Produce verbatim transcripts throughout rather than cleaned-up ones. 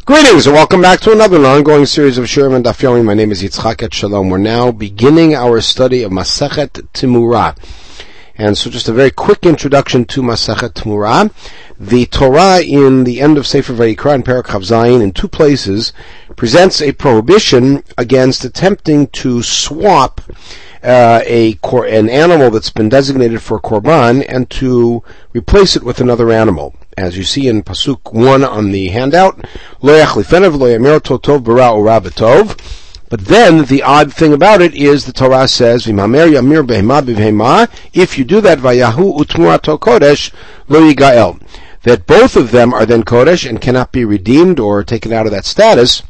Greetings and welcome back to another ongoing series of Shirim and Daf Yomi. My name is Yitzchak Etshalom. We're now beginning our study of Masechet Temurah. And so just a very quick introduction to Masechet Temurah. The Torah in the end of Sefer Vayikra in Perek Chav Zayin in two places presents a prohibition against attempting to swap uh, a cor- an animal that's been designated for Korban and to replace it with another animal. As you see in Pasuk one on the handout, Lo yachlifenav lo yamir tov bara ora b'tov. But then the odd thing about it is the Torah says, V'mamer yamir behema b'behema, if you do that, vayahu utmurato kodesh lo yigael. That both of them are then kodesh and cannot be redeemed or taken out of that status.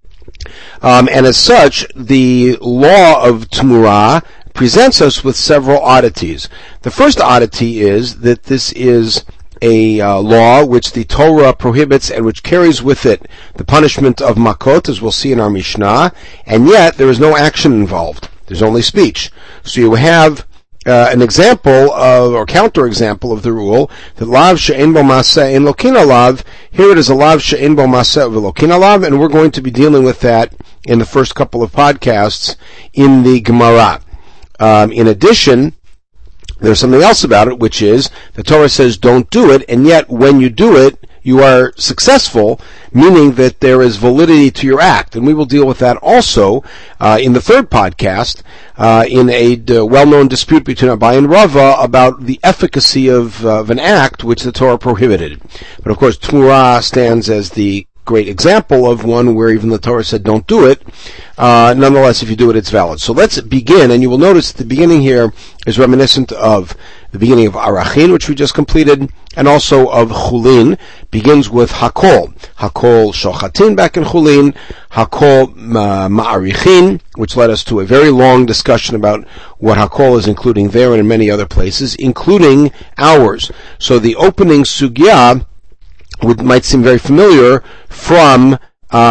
Um, and as such, the law of Temurah presents us with several oddities. The first oddity is that this is a uh, law which the Torah prohibits and which carries with it the punishment of makot, as we'll see in our Mishnah, and yet there is no action involved. There's only speech. So you have uh, an example of, or counter-example of the rule, that lav she'en bo maseh en lokin alav. Here it is a lav she'en bo maseh v'lokin alav, and we're going to be dealing with that in the first couple of podcasts in the Gemara. Um, in addition, there's something else about it, which is the Torah says don't do it, and yet when you do it, you are successful, meaning that there is validity to your act. And we will deal with that also uh, in the third podcast, uh, in a d- well-known dispute between Abai and Rava about the efficacy of, uh, of an act which the Torah prohibited. But of course, Temurah stands as the great example of one where even the Torah said don't do it. Uh, nonetheless, if you do it, it's valid. So let's begin, and you will notice the beginning here is reminiscent of the beginning of Arachin, which we just completed, and also of Chulin. Begins with Hakol. Hakol Shochatin back in Chulin, Hakol uh, Ma'arichin, which led us to a very long discussion about what Hakol is including there and in many other places, including ours. So the opening Sugya would might seem very familiar from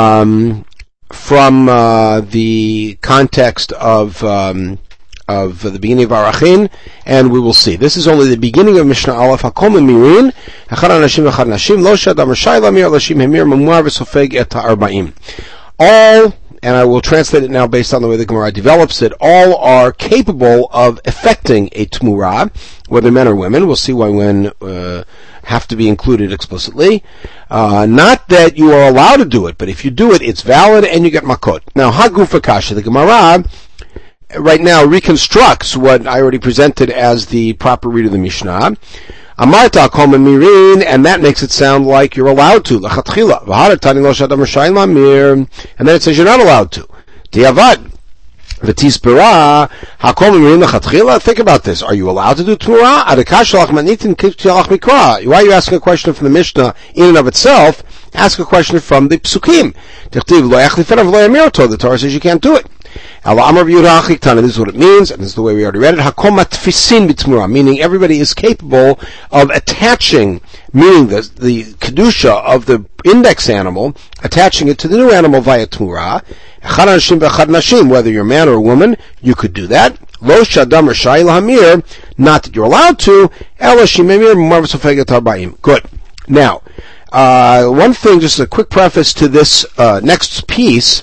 um, from uh, the context of um, of the beginning of Arachin, and we will see. This is only the beginning of Mishnah Aleph. Hakol memirin, echad anashim echad nashim, lo shadam rashai lamir lashim hemir memuar v'sofeg et ha'arba'im. All, and I will translate it now based on the way the Gemara develops it, all are capable of effecting a Temurah, whether men or women. We'll see why women uh, have to be included explicitly. Uh, not that you are allowed to do it, but if you do it, it's valid and you get makot. Now, Hagufa Kasha, the Gemara right now reconstructs what I already presented as the proper read of the Mishnah. Amarta kol memirin, and that makes it sound like you're allowed to. Lachatchila, v'haratani lo shadam rashai lamir, and then it says you're not allowed to. Diavad, v'tispera, hakol memirin lachatchila. Think about this. Are you allowed to do Temurah? Adakash lach manitin kivti lach mikra. Why are you asking a question from the Mishnah in and of itself? Ask a question from the Psukim. Tichtiv lo yachlifenav lo yamir to. The Torah says you can't do it. This is what it means, and this is the way we already read it. Hakol matfisin b'Temurah, meaning everybody is capable of attaching, meaning the, the kedusha of the index animal, attaching it to the new animal via Temurah. Echad anashim v'echad nashim, whether you're a man or a woman, you could do that. Lo shadam rashai lahamir, not that you're allowed to. Ela shimemir m'mar v'sofeg et ha'arba'im. Good. Now, uh, one thing, just a quick preface to this uh, next piece,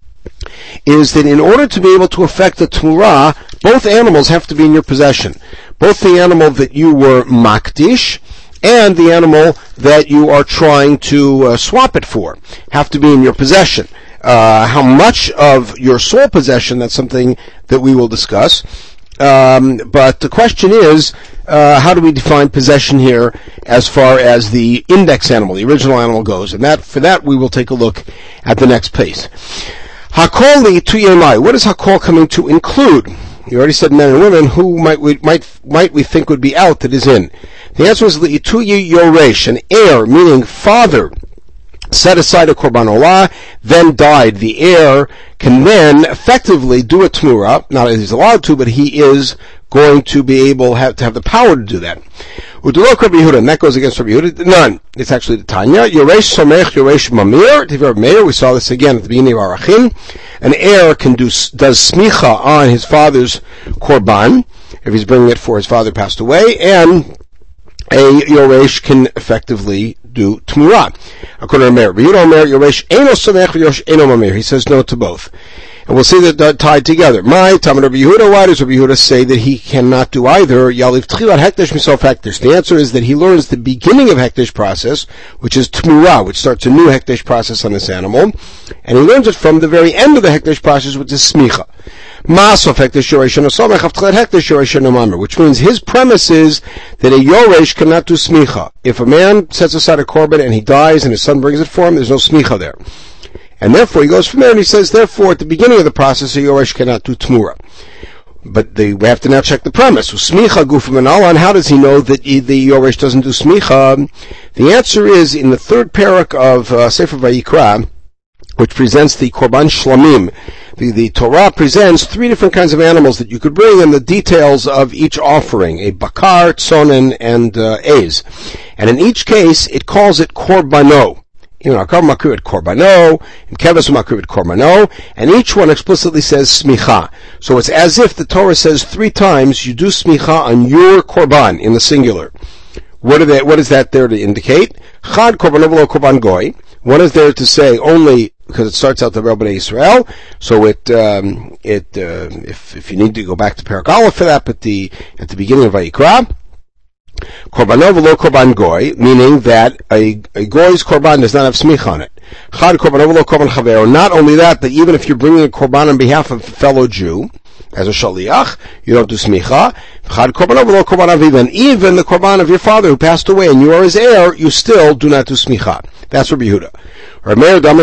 is that in order to be able to effect the Temurah, both animals have to be in your possession. Both the animal that you were makdish and the animal that you are trying to uh, swap it for have to be in your possession. Uh, how much of your sole possession, that's something that we will discuss. Um, but the question is, uh, how do we define possession here as far as the index animal, the original animal goes? And that, for that, we will take a look at the next piece. Hakol li'ituyemai. What is Hakol coming to include? You already said men and women. Who might we might might we think would be out that is in? The answer is li'ituye yoresh, an heir, meaning father, set aside a korban olah, then died. The heir can then effectively do a Temurah. Not that he's allowed to, but he is going to be able have, to have the power to do that. Udulok Rabbi Yehuda, and that goes against Rabbi Yehuda. None. It's actually the Tanya. Yoresh somech, yoresh mamir. Tivar Meir. We saw this again at the beginning of Arachin. An heir can do does smicha on his father's korban if he's bringing it for his father passed away, and a yoresh can effectively do Tmura. According to Meir, Yehuda Omer, Yoresh Eino Somech v'Yoresh Eino Mamir. He says no to both. And we'll see that they're tied together. My Talmud Rabbi Yehuda, why does Rabbi Yehuda say that he cannot do either? Yaliv Tchilat Hekdesh Misof Hekdesh. The answer is that he learns the beginning of Hekdesh process, which is Tmura, which starts a new Hekdesh process on this animal, and he learns it from the very end of the Hekdesh process, which is Smicha. Masof Hekdesh Yoresh Eno Somech Av Tchilat Hekdesh Yoresh Eno Mamir, which means his premise is that a Yoresh cannot do Smicha. If a man sets aside a korban and he dies and his son brings it for him, there's no Smicha there. And therefore, he goes from there and he says, therefore, at the beginning of the process, a Yoresh cannot do Tmura. But they, we have to now check the premise. Smicha gufim and how does he know that the Yoresh doesn't do Smicha? The answer is in the third parak of uh, Sefer Vayikra, which presents the Korban Shlamim. The, the Torah presents three different kinds of animals that you could bring and the details of each offering, a bakar, tzonen, and uh, ez. And in each case, it calls it Korbano. You know, Akar Makrivit Korbano, and Keves Makrivit Korbano, and each one explicitly says Smicha. So it's as if the Torah says three times, you do Smicha on your Korban, in the singular. What, are they, what is that there to indicate? Chad Korban Ovelo Korban Goy. One is there to say only, because it starts out the Bnei Israel, so it, um, it, uh, if, if you need to go back to Parak Aleph for that, but the, at the beginning of Vayikra, Korbanov v'lo korban goy, meaning that a, a goy's korban does not have smicha on it. Chad korbanov v'lo korban chavero. Not only that, that even if you're bringing a korban on behalf of a fellow Jew, as a shaliach, you don't do smicha. Chad korbanov v'lo korban aviv. Even the korban of your father who passed away and you are his heir, you still do not do smicha. That's Rabbi Yehuda. What is Rabbi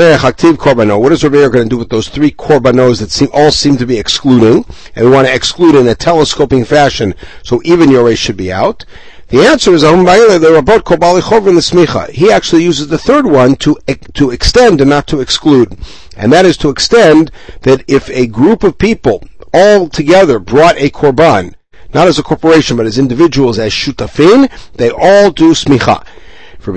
Yehuda going to do with those three korbanos that seem, all seem to be excluding, and we want to exclude in a telescoping fashion, so even Yoresh should be out? The answer is, they're about Kobali Chov and the Smicha. He actually uses the third one to, to extend and not to exclude. And that is to extend that if a group of people all together brought a korban, not as a corporation, but as individuals, as shutafin, they all do Smicha. For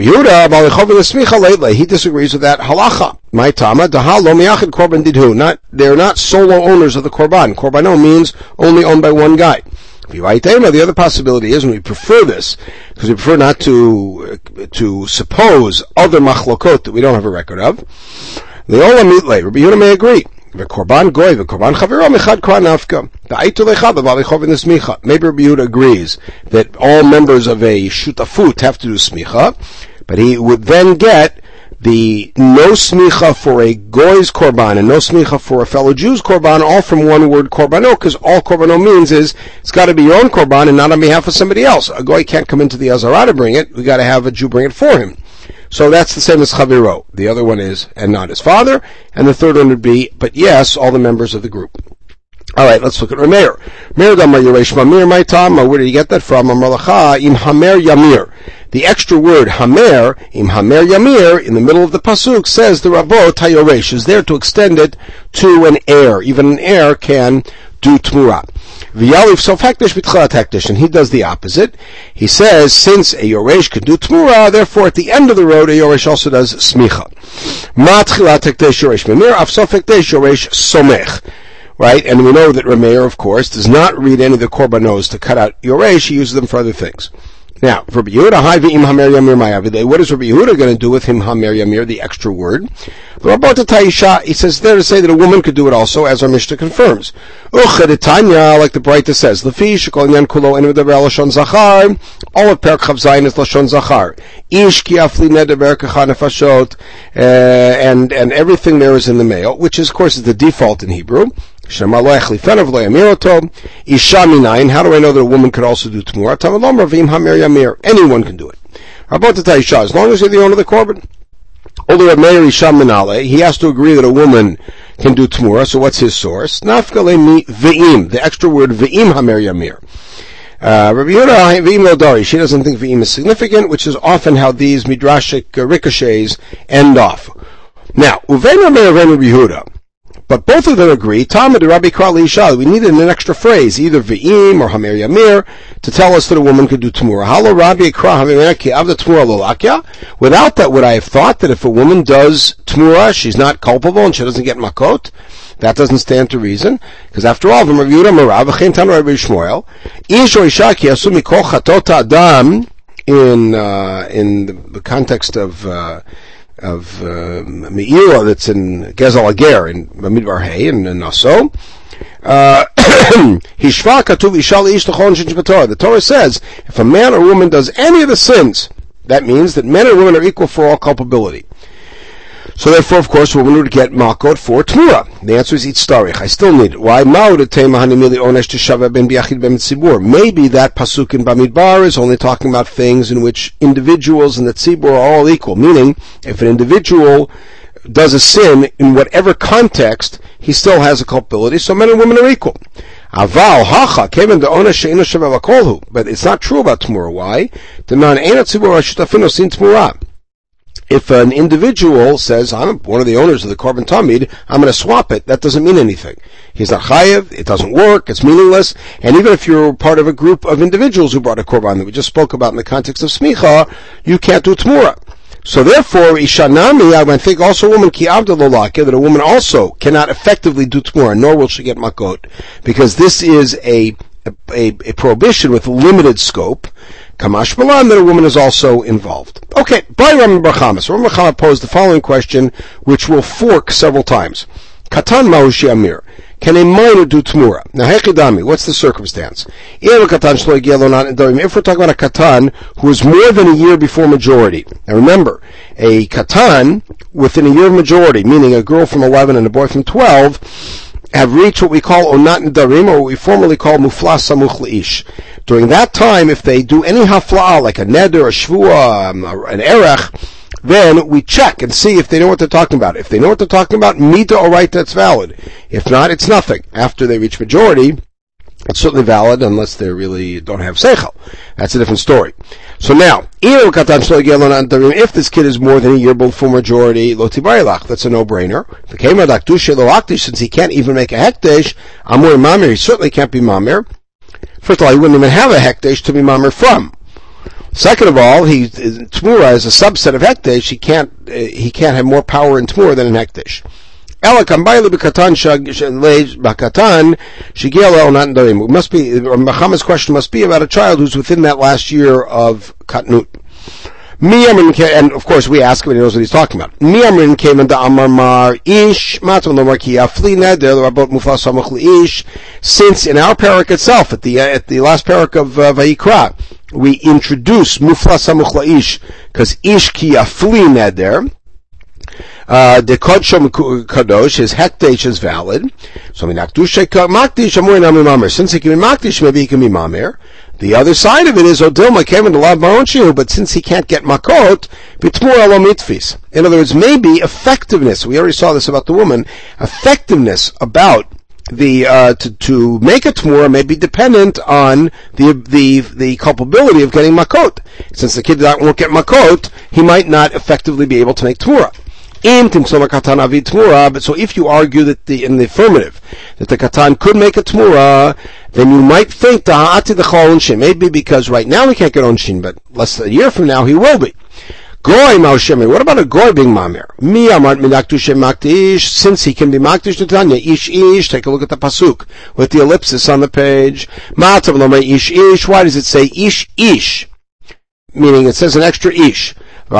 Yehuda, he disagrees with that halacha. My tama, dahal lo miyachid korban didhu. Not, they're not solo owners of the korban. Korbano means only owned by one guy. The other possibility is, and we prefer this, because we prefer not to, uh, to suppose other machlokot that we don't have a record of. Leola mitle, Rabbi Yehuda may agree. The korban goy, the korban chaviro, mechad kohan nafka. The aitu lecha, the valichov in the smicha. Maybe Rabbi Yehuda agrees that all members of a shutafut have to do smicha, but he would then get the no smicha for a goy's korban and no smicha for a fellow Jew's korban, all from one word korbano, because all korbano means is it's got to be your own korban and not on behalf of somebody else. A goy can't come into the Azara to bring it. We got to have a Jew bring it for him. So that's the same as Chaviro. The other one is, and not his father. And the third one would be, but yes, all the members of the group. Alright, let's look at Rameir. Meir Damar Yoresh Mamir, my Tama, where did you get that from? Amralacha, im Hamer Yamir. The extra word, Hamer, im Hamer Yamir, in the middle of the Pasuk, says the Rabot HaYoresh, is there to extend it to an heir. Even an heir can do Tmura. V'yalif sof hekdesh b'tchilat hekdesh, and he does the opposite. He says, since a Yoresh can do Tmura, therefore at the end of the road, a Yoresh also does Smicha. Ma tchilat hekdesh Yoresh Mamir, af sof hekdesh Yoresh Somech. Right? And we know that Rameir, of course, does not read any of the korbanos to cut out Yoresh, he uses them for other things. Now, for Rabbi Yehuda, hi v'im hamer yamir ma'avidei. What is Rabbi Yehuda going to do with him hamer yamir, the extra word? The Rabot Taisha, he says there to say that a woman could do it also, as our Mishnah confirms. Uchedetanya, like the Braita says, Lefi shekol inyan kulo enu medaber lashon zachar. All of Perek Chav Zayin is lashon zachar. Ish ki afli nedaber kachan nefashot, and and everything there is in the male, which is, of course, is the default in Hebrew. Isha minayin. How do I know that a woman could also do Tmura? Anyone can do it. As long as you're the owner of the korban. Although Meir Isha minale, he has to agree that a woman can do Tmura. So what's his source? Nafkale mi ve'im. The extra word ve'im hamer yamir. Uh, Rabbi Yehuda ve'im lo dari. She doesn't think ve'im is significant, which is often how these midrashic uh, ricochets end off. Now, uvein Rameir uvein Rabbi Yehuda. But both of them agree, Talmud Rabbi Krali Ishal, we needed an extra phrase, either Ve'im or Hamer Yamir, to tell us that a woman could do Tmura. Halo Rabbi Ikra Hamer Ki Avda Tmura Lolakya. Without that, would I have thought that if a woman does Tmura, she's not culpable and she doesn't get makot? That doesn't stand to reason. Because after all, from Rabbi Yehuda Marav, V'chein Tanu Rabbi Shmuel, Ish or Isha Ki Asu Mikol Chatot Adam, in uh, in the, the context of uh, of uh, Me'ila that's in Gezel Ager in Bamidbar Hay and Naso. Uh, the Torah says if a man or woman does any of the sins, that means that men and women are equal for all culpability. So therefore, of course, women would get makot for Tmura. The answer is Itztarich. I still need it. Why? Maybe that pasuk in Bamidbar is only talking about things in which individuals and the tzibur are all equal. Meaning, if an individual does a sin in whatever context, he still has a culpability, so men and women are equal. Aval hacha came into ona she'ina sheva kolhu, but it's not true about Tmura. Why? The non ena tzibur hashutafino sin Tmura. If an individual says, I'm one of the owners of the Korban Tamid, I'm going to swap it, that doesn't mean anything. He's not chayev, it doesn't work, it's meaningless, and even if you're part of a group of individuals who brought a Korban that we just spoke about in the context of Smicha, you can't do Tmura. So therefore, Ishanami, I would think also a woman, ki avdalolake, that a woman also cannot effectively do Tmura, nor will she get makot, because this is a, a, a, a prohibition with limited scope, Kamash Balan, that a woman is also involved. Okay, by Rami Bar Chama. So Rami Bar Chama posed the following question, which will fork several times. Katan Maushi Amir. Can a minor do Tmura? Now, Hechidami, what's the circumstance? If we're talking about a Katan who is more than a year before majority. Now remember, a Katan within a year of majority, meaning a girl from eleven and a boy from twelve, have reached what we call Onat Nedarim, or what we formerly call Muflas Samuch Le'ish. During that time, if they do any hafla'ah, like a neder, a shvuah, um, an erech, then we check and see if they know what they're talking about. If they know what they're talking about, mita, all right, that's valid. If not, it's nothing. After they reach majority, it's certainly valid unless they really don't have seichel. That's a different story. So now, if this kid is more than a year before majority, that's a no-brainer. Since he can't even make a hekdesh, amur mamir, he certainly can't be mamir. First of all, he wouldn't even have a hekdesh to be mamir from. Second of all, he Tmura is a subset of hekdesh. He can't uh, he can't have more power in Tmura than in hekdesh. Ela kambayla b'katan b'katan shigela not ndarim. It must be Muhammad's question must be about a child who's within that last year of katnut. And of course we ask him and he knows what he's talking about. Miyamrin came into Amar Mar Ish Matam Lomar Ki Afli Neder about Muflas Samuch Ish. Since in our parak itself, at the uh, at the last parak of uh, Vayikra, we introduce Muflas Samuch Ish because Ish Ki Afli Neder. Uh, the Kodshom Kadosh, his hekdesh is valid. So Minakdusha Makdish Amur Nami Mamir. Since he can be Makdish, maybe he can be Mamir. The other side of it is Odilma came into Lav Maronshihu, but since he can't get Makot, Bitmur Alo Mitfis. In other words, maybe effectiveness, we already saw this about the woman, effectiveness about the, uh, to, to make a Tmura may be dependent on the, the, the culpability of getting Makot. Since the kid won't get Makot, he might not effectively be able to make Tmura. But so if you argue that the in the affirmative that the katan could make a tmura, then you might think the maybe because right now he can't get onshin, but less than a year from now he will be. Goy maushemi. What about a goy being mamir? Since he can be makdish netanya ish ish. Take a look at the pasuk with the ellipsis on the page. Matav lomay ish ish. Why does it say ish ish? Meaning it says an extra ish.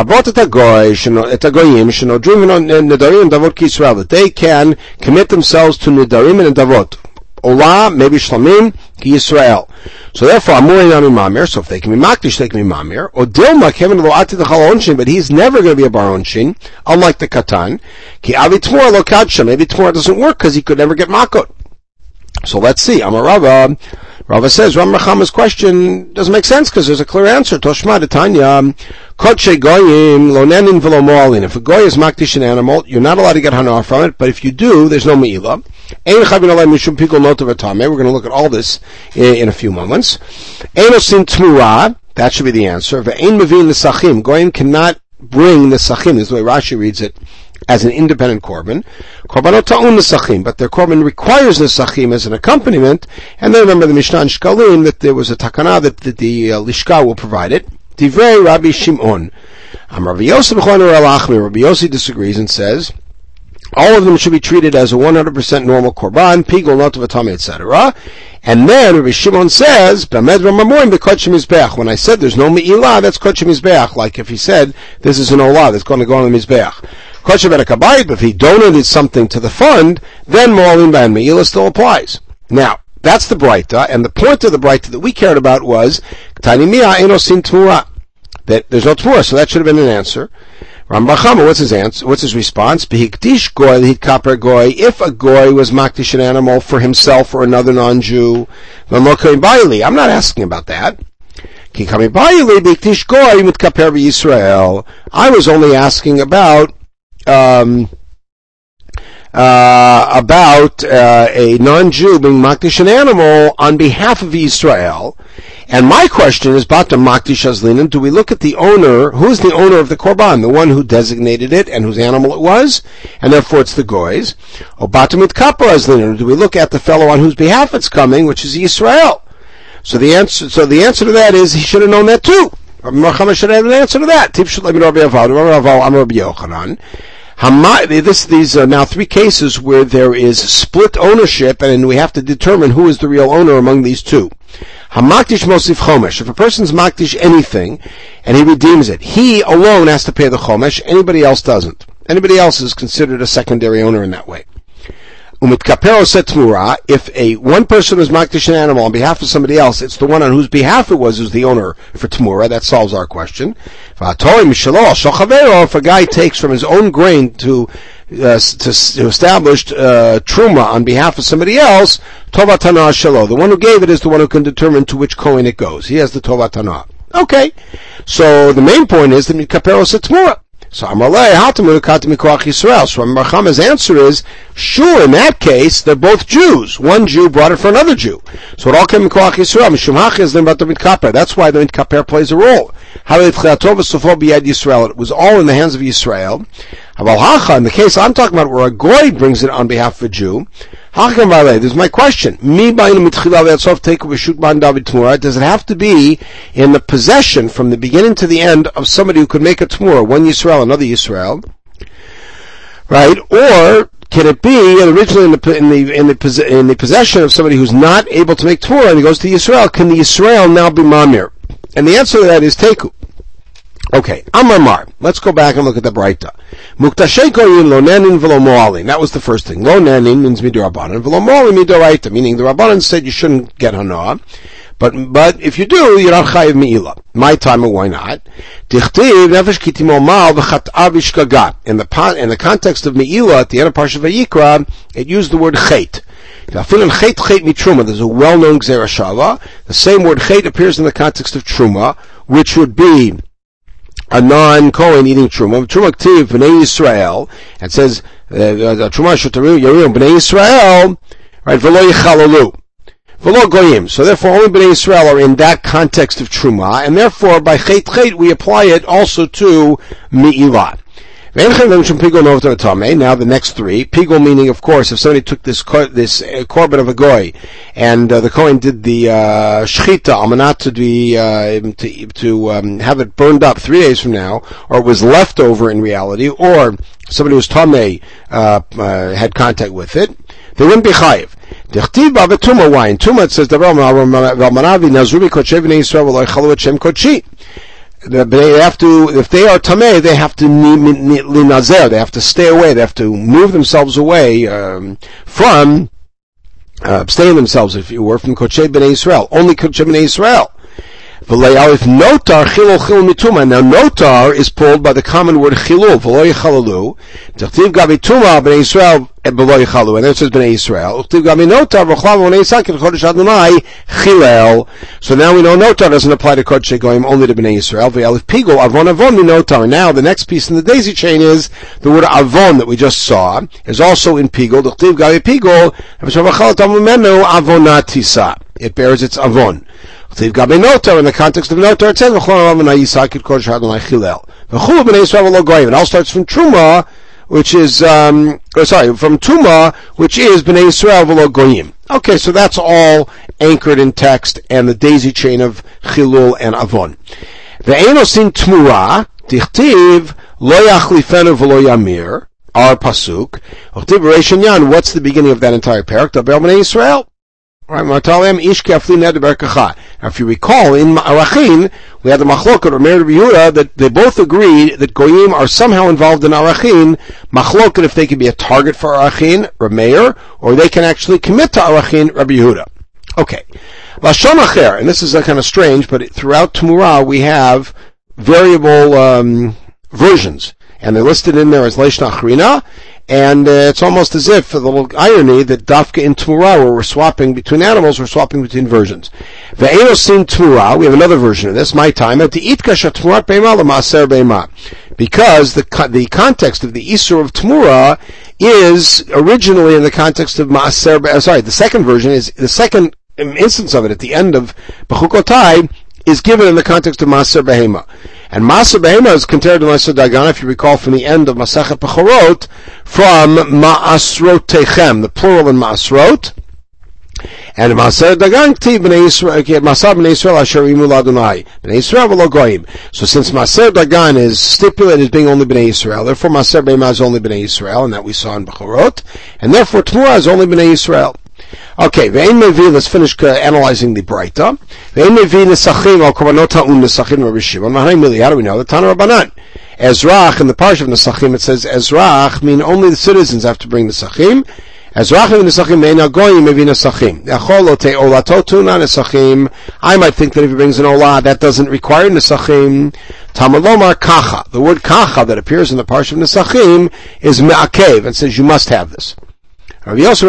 That they can commit themselves to nidarim and davot. Ola, maybe shlamim, ki Yisrael. So therefore, amurin nami mamir. So if they can be makdish, they can be mamir. Or dilma kevin lo ati dechal onshin, but he's never going to be a bar onshin, unlike the katan. Ki avi tmura lo kadsha. Maybe tmura doesn't work because he could never get makot. So let's see. Amar Rava. Rava says, Ram Rachama's question doesn't make sense because there's a clear answer. Toshma Tanya, Kodshe Goyim, Lonenin Velo Moalin. If a Goy is makdish an animal, you're not allowed to get hana from it, but if you do, there's no me'ilah. Ein Chavin Alei Mishum Pikol Notav Atame. We're going to look at all this in, in a few moments. Ein Osin Tmura, that should be the answer. Ve'ein Mevin Nesachim. Goyim cannot bring the Sachim, this is the way Rashi reads it, as an independent korban. Korbanot ta'un nesachim, but their korban requires nesachim as an accompaniment. And then remember the Mishnah in Shkalim that there was a takana that, that the uh, Lishka will provide it. Divrei Rabbi Shimon. Um, Rabbi Yossi Rabbi Yossi disagrees and says, all of them should be treated as a one hundred percent normal korban, pigul, notav, atame, et cetera. And then Rabbi Shimon says, when I said there's no me'ilah, that's kodshim mizbeach. Like if he said, this is an olah that's going to go on the mizbeach. Kodshim berakabayit, but if he donated something to the fund, then mo'alim ban me'ilah still applies. Now, that's the Braita, and the point of the Braita that we cared about was, Tani mi'ah eno sin t'mura. That there's no t'mura, so that should have been an answer. Rambam Chama, what's his answer? What's his response? Behikdish goy lehitkaper goy. If a goy was makdish an animal for himself or another non-Jew, I'm not asking about that. I was only asking about um, uh, about uh, a non-Jew being makdish an animal on behalf of Yisrael. And my question is, Bata Makdish Azlinan, do we look at the owner, who is the owner of the Korban, the one who designated it and whose animal it was, and therefore it's the Goys? Or Bata Mitkaper Azlinan, do we look at the fellow on whose behalf it's coming, which is Yisrael? So the answer, so the answer to that is, he should have known that too. Rabbi Merchama should have an answer to that. This, these are now three cases where there is split ownership, and we have to determine who is the real owner among these two. Hamakdish mosif chomesh. If a person's makdish anything, and he redeems it, he alone has to pay the chomesh, anybody else doesn't. Anybody else is considered a secondary owner in that way. Umitkapero set tmura, if a one person is makdish an animal on behalf of somebody else, it's the one on whose behalf it was who's the owner for tmura. That solves our question. If a guy takes from his own grain to uh, to, to establish uh, truma on behalf of somebody else, tovat hana shelo. The one who gave it is the one who can determine to which kohen it goes. He has the tovat hana. Okay. So the main point is that mitkapero set tmura. So Amalei Hatamu Katim Mikoach Yisrael. So Rabbi Merchama's answer is, sure, in that case, they're both Jews. One Jew brought it for another Jew. So it all came Mikoach Yisrael. Mishum Hachiz Lim Bato Mitkaper. That's why the Mitkaper plays a role. It was all in the hands of Yisrael. Aval Hacha, in the case I'm talking about where a Goy brings it on behalf of a Jew, this is my question. Does it have to be in the possession from the beginning to the end of somebody who could make a Tmurah, one Yisrael, another Yisrael, right? Or can it be originally in the in the in the, in the possession of somebody who's not able to make Tmurah and he goes to Yisrael? Can the Yisrael now be Mamir? And the answer to that is Teku. Okay, Amar Mar. Let's go back and look at the Braita. Muktashei koyin lo nanin v'lo mo'alim. That was the first thing. Lo nanin means midorabanan, v'lo mo'alim midoraita, meaning the Rabbanan said you shouldn't get hana, but but if you do, you're not chayiv me'ilah. My time, why not? Tichtiv nefesh kitimo mal v'chat'av ishkaga. In the in the context of me'ilah, at the end of Parshat Vayikra, it used the word chet. There's a well-known Gzera Shava. The same word chet appears in the context of truma, which would be a non-Kohen eating truma. Truma ktiv b'nei Yisrael, and says truma shotarim yarim b'nei Yisrael, right? V'lo yichalalu, v'lo goyim. So therefore, only b'nei Yisrael are in that context of truma, and therefore by chet chet we apply it also to me'ilah. Now the next three, pigul meaning, of course, if somebody took this this uh, korban of a goy, and uh, the kohen did the uh, shchita almanat to be uh, to to um, have it burned up three days from now, or it was left over in reality, or somebody who was tamei uh, uh, had contact with it, they wouldn't be chayiv. Dechtiv ba v'tuma wine. Tuma it says davar v'almanavi nazru b'kodshev b'nei Yisrael v'lo yichalu et shem kodshi. They have to, if they are tamei, they have to linazer, they have to stay away, they have to move themselves away um, from, uh, abstain themselves, if you were, from Kodshe B'nai Yisrael. Only Kodshe B'nai Yisrael. If notar chilul chilul mituma, now notar is pulled by the common word chilul, v'lo yichalalu, t'chtiv gabi tuma b'nei Yisrael b'lo yichalu, and then it says b'nei Yisrael, t'chtiv gabi notar v'chlav b'nei Yisrael chodesh Adonai chilel. So now we know notar doesn't apply to Kodesh Goyim, only to b'nei Yisrael. V'yalif pigul avon avon mi notar. Now the next piece in the daisy chain is the word avon that we just saw is also in pigul. T'chtiv gabi pigul v'shavachal tamu menu avonatisa. It bears its avon. In the context of notar, it says, it all starts from Truma, which is, um, oh, sorry, from Tuma, which is B'nai Yisrael v'lo goyim. Okay, so that's all anchored in text and the daisy chain of Chilul and Avon. The Einosin Tmura, Tichtiv, Lo Yachlifenu v'lo Yamir, our pasuk. What's the beginning of that entire parak? Daber b'nei Yisrael. Right, now, if you recall, in Arachin, we had the Machlokot, or Meir Yehuda, that they both agreed that Goyim are somehow involved in Arachin. Machlokot, if they can be a target for Arachin, Rameir, or they can actually commit to Arachin, Rabbi Yehuda. Okay. Lashon Acher, and this is uh, kind of strange, but throughout Tumurah we have variable um, versions, and they're listed in there as Lashon Achrina. And uh, it's almost as if, a little irony, that Dafka in Tumurah, where we're swapping between animals, we're swapping between versions. Ve'eno sin Tumurah, we have another version of this, my time, at the Itkasha Tumurat Be'ema l'Maaser Be'ema. Because the the context of the Isur of Tumurah is originally in the context of Maaser Be'ema. Sorry, the second version is, the second instance of it at the end of Bechukotai is given in the context of Maaser Behema. And Maaser Behema is compared to Maaser Dagan, if you recall from the end of Masachet Bechorot, from Ma'asrotechem, the plural in Ma'asrot. And Maaser Dagan, B'nei Yisrael, Masar B'nei Yisrael Asher Imu L'Adonai, B'nei Yisrael V'lo Goyim. So since Maaser Dagan is stipulated as being only B'nei Yisrael, therefore Maaser Behema is only B'nei Yisrael, and that we saw in Bechorot, and therefore Tumurah is only B'nei Yisrael. Okay, ve'en mevi, let's finish uh, analyzing the Braita. Ve'en mevi nesachim al korbanot ha'un nesachim Rabbi Shimon. How do we know? The Tana Rabbanan. Ezrach, in the parsha of Nesachim, it says Ezrach mean only the citizens have to bring Nesachim. Ezrach mean Nesachim me'ena goyim mevi Nesachim. Echol ote olato tuna Nesachim. I might think that if he brings an olah, that doesn't require Nesachim. Tamalomar kacha. The word kacha that appears in the parsha of Nesachim is me'akev, and says you must have this. Because in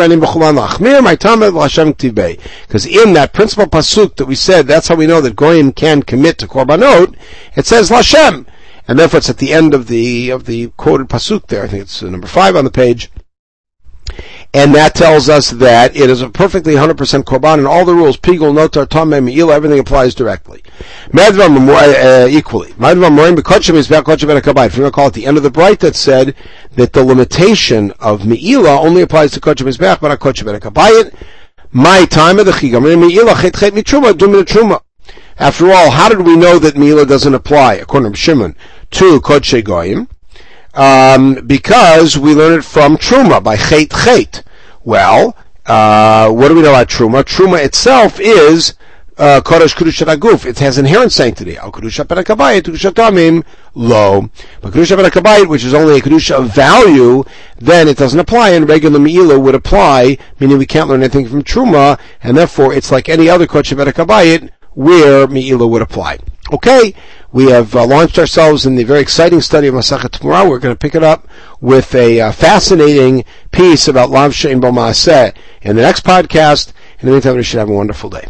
that principal pasuk that we said, that's how we know that Goyim can commit to korbanot, it says Lashem, and therefore it's at the end of the of the quoted pasuk there. I think it's number five on the page, and that tells us that it is a perfectly one hundred percent korban, and all the rules, pigul, notar, tameh, me'ila, everything applies directly. Uh, equally. If you recall at the end of the Bright that said that the limitation of me'ila only applies to kodesh mizbeach, but not kodesh ben hakabayit. My time of the chigam me'ila chet chet mitruma dum mitruma. After all, how did we know that me'ila doesn't apply, according to Shimon, to kodesh goyim? Um, because we learn it from truma by chet chet. Well, uh, what do we know about truma? Truma itself is Uh, Kodesh Kedushat Aguf. It has inherent sanctity. Al Kedushat Ben HaKabayit, Kedushat Tamim, lo. But Kedushat Ben HaKabayit, which is only a Kedusha of value, then it doesn't apply, and regular Me'ila would apply, meaning we can't learn anything from Truma, and therefore it's like any other Kedushat Ben HaKabayit, where Me'ila would apply. Okay, we have uh, launched ourselves in the very exciting study of Masachet Tumurah. We're going to pick it up with a uh, fascinating piece about Lav She'en Bo Ma'aseh in the next podcast. In the meantime, we should have a wonderful day.